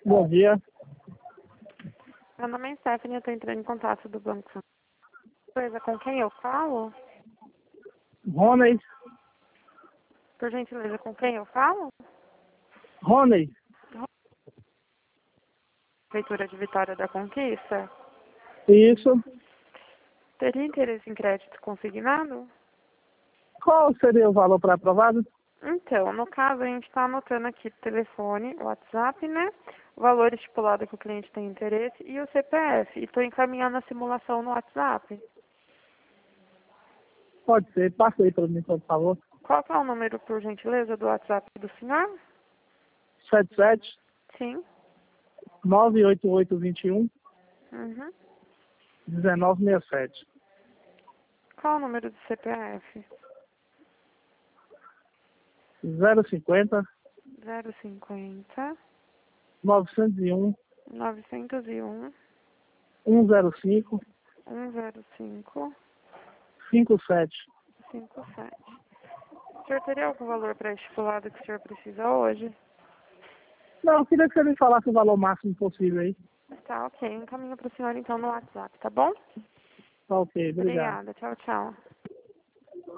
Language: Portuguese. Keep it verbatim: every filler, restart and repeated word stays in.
Bom dia. Meu nome é Stephanie, eu estou entrando em contato do Banco Santander. Com quem eu falo? Rony. Por gentileza, com quem eu falo? Rony. Prefeitura de Vitória da Conquista. Isso. Teria interesse em crédito consignado? Qual seria o valor para aprovado? Então, no caso, a gente está anotando aqui telefone, WhatsApp, né? O valor estipulado que o cliente tem interesse e o C P F. E estou encaminhando a simulação no WhatsApp. Pode ser. Passa aí para mim, por favor. Qual que é o número, por gentileza, do WhatsApp do senhor? sete sete Sim. nove oito oito dois um Uhum. um nove seis sete. Qual o número do C P F? zero cinquenta zero cinquenta novecentos e um novecentos e um cento e cinco um zero cinco cinco sete. cinco sete. O senhor teria algum valor pré-estipulado que o senhor precisa hoje? Não, eu queria que você me falasse o valor máximo possível aí. Tá, ok. Encaminho para o senhor então no WhatsApp, tá bom? Tá ok, obrigado. Obrigada. Tchau, tchau.